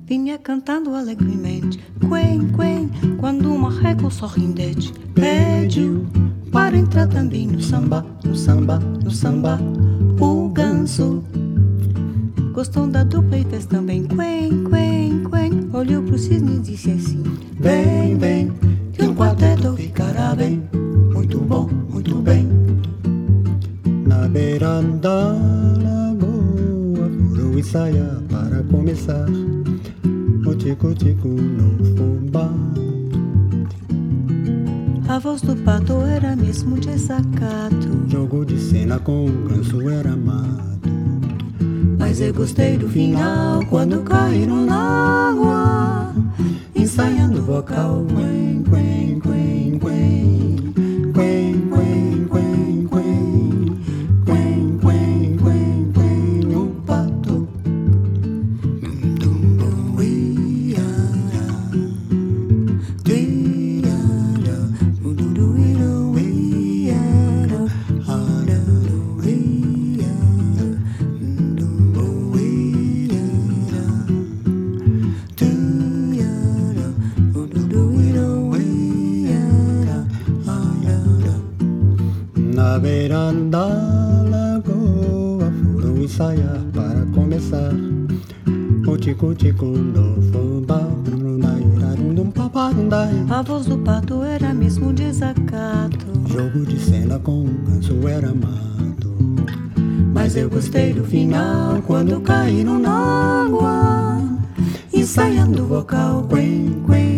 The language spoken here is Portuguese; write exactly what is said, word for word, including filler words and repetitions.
vinha cantando alegremente. Quen, quen, quando o marreco sorridente pediu para entrar também no samba, no samba, no samba. O ganso gostou da dupla e fez também. Quen, quen, quen, olhou pro cisne e disse assim: vem, vem, que um quarteto ficará bem. Muito bom, muito bem. Na beira da lagoa foram ensaiar para começar o tico-tico no fubá. A voz do pato era mesmo desacato. Jogo de cena com o ganso era amado. Mas eu gostei do final, quando caíram na água, ensaiando o vocal. Quen, quen, quen, quen, quen, quen, quen, quen, quen, quen, quen, quen, o pato. Na beira da lagoa foram ensaiar para começar o tico-tico no fubá. A voz do pato era mesmo desacato. Jogo de cena com o ganso era amado. Mas eu gostei do final, quando caíram na água, ensaiando o vocal. Quen, quen.